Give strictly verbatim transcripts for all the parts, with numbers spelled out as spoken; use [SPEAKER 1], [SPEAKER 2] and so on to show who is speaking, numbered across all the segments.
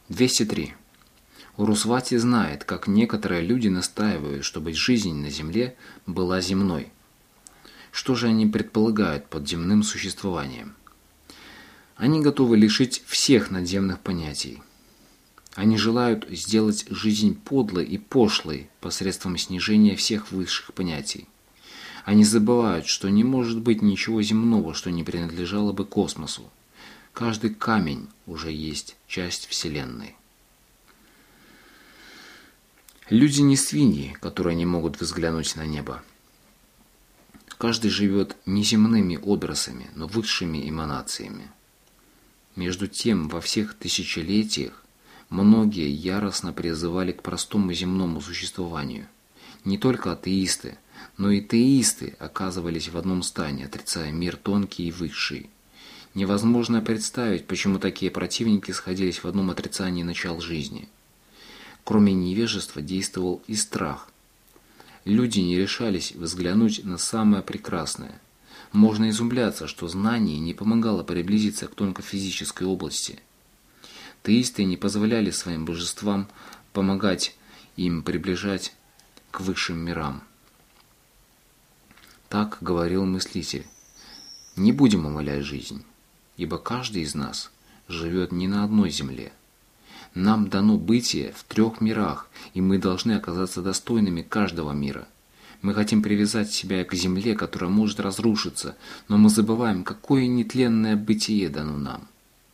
[SPEAKER 1] двести три. Урусвати знает, как некоторые люди настаивают, чтобы жизнь на Земле была земной. Что же они предполагают под земным существованием? Они готовы лишить всех надземных понятий. Они желают сделать жизнь подлой и пошлой посредством снижения всех высших понятий. Они забывают, что не может быть ничего земного, что не принадлежало бы космосу. Каждый камень уже есть часть Вселенной. Люди не свиньи, которые не могут взглянуть на небо. Каждый живет не земными образами, но высшими эманациями. Между тем, во всех тысячелетиях многие яростно призывали к простому земному существованию. Не только атеисты, но и теисты оказывались в одном стане, отрицая мир тонкий и высший. Невозможно представить, почему такие противники сходились в одном отрицании начал жизни. Кроме невежества действовал и страх. Люди не решались взглянуть на самое прекрасное. Можно изумляться, что знание не помогало приблизиться к тонкофизической области. Теисты не позволяли своим божествам помогать им приближать к высшим мирам. Так говорил мыслитель. Не будем умалять жизнь, ибо каждый из нас живет не на одной земле. Нам дано бытие в трех мирах, и мы должны оказаться достойными каждого мира. Мы хотим привязать себя к земле, которая может разрушиться, но мы забываем, какое нетленное бытие дано нам.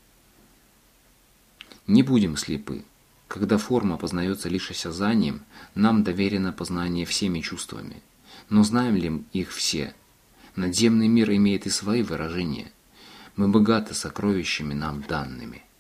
[SPEAKER 1] Не будем слепы. Когда форма познается лишь осязанием, нам доверено познание всеми чувствами. Но знаем ли их все? Надземный мир имеет и свои выражения. Мы богаты сокровищами нам данными.